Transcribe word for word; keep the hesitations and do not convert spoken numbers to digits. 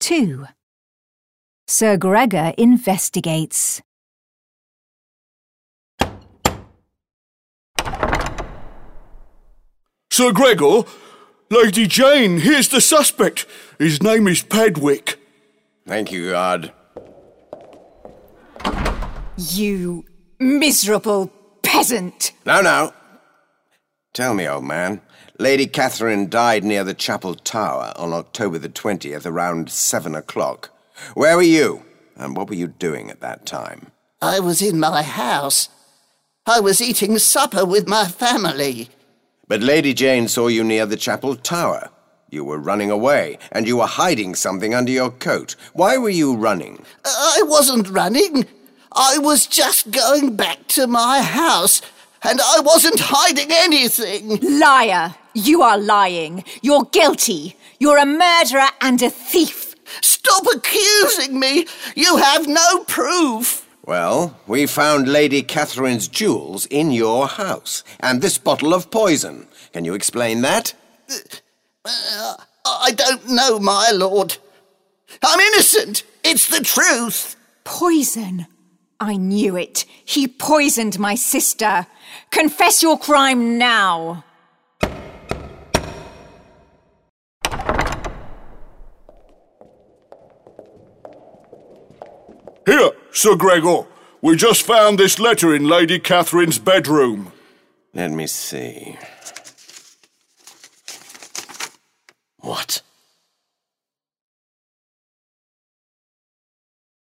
two. Sir Gregor investigates. Sir Gregor, Lady Jane, here's the suspect. His name is Pedwick. Thank you, guard. You miserable peasant! No, no. Tell me, old man, Lady Catherine died near the chapel tower on October the twentieth around seven o'clock. Where were you, and what were you doing at that time? I was in my house. I was eating supper with my family. But Lady Jane saw you near the chapel tower. You were running away, and you were hiding something under your coat. Why were you running? I wasn't running. I was just going back to my house, and I wasn't hiding anything. Liar! You are lying. You're guilty. You're a murderer and a thief. Stop accusing me. You have no proof. Well, we found Lady Catherine's jewels in your house, and this bottle of poison. Can you explain that? Uh, I don't know, my lord. I'm innocent. It's the truth. Poison? I knew it. He poisoned my sister. Confess your crime now. Here, Sir Gregor. We just found this letter in Lady Catherine's bedroom. Let me see. What?